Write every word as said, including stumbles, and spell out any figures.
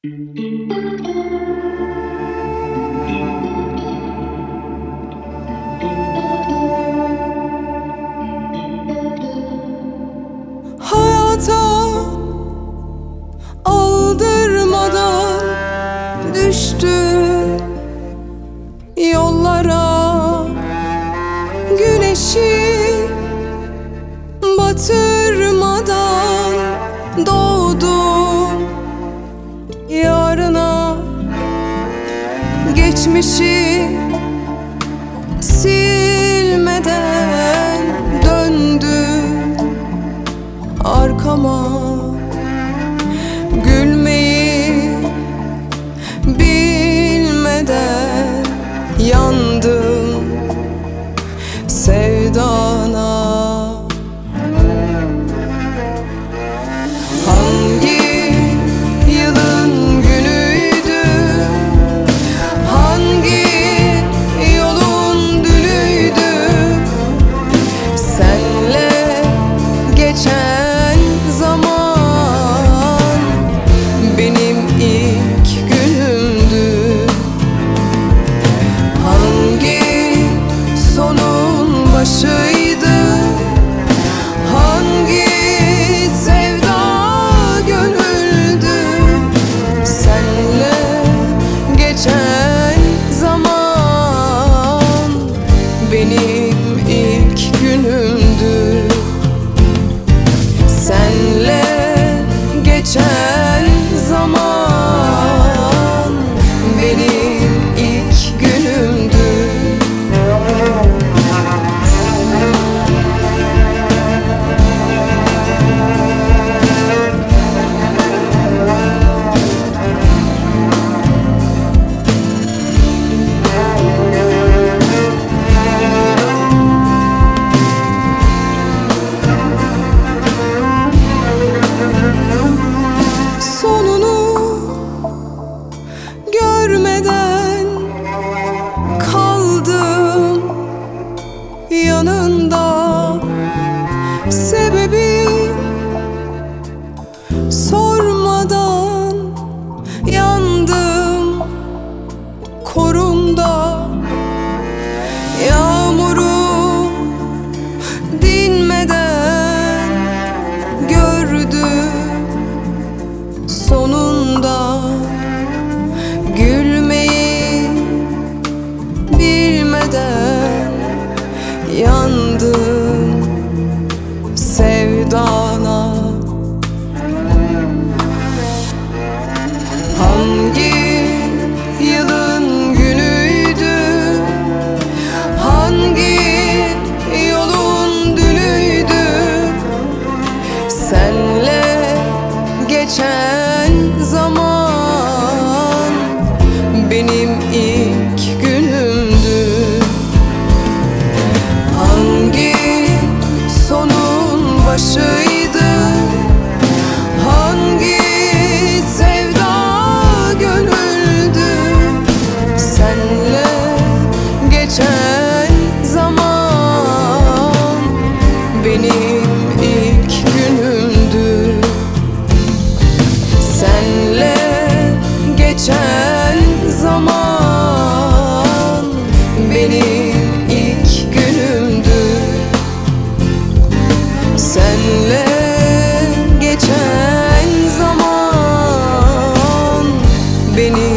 Hayata aldırmadan düştüm yollara, güneşi batırmadan doğdum yarına, geçmişi silmeden döndüm arkama. Gülmeyi bilmeden yandım sevdana. Hangi yılın günüydü, hangi yolun dünüydü, senle geçen zaman benim ilk günümdü. Hangi sonun başıydı, hangi sevda gönüldü, senle geçen zaman benim ilk günümdü. Senle geçen zaman benim ilk günümdü. Görmeden kaldım yanında, sebebi sormadan yandım korumda. Yağmuru dinmeden gördüm sonunda. Gülmeyi bilmeden yandım sevdana. Hangi yılın günüydü, hangi yolun dünüydü, senle geçen zaman benim ilk günümdü. Hangi sonun başıydı, hangi sevda gönüldü, senle geçen zaman benim ilk günümdü. Senle geçen zaman benim ilk günümdü. Senle geçen zaman benim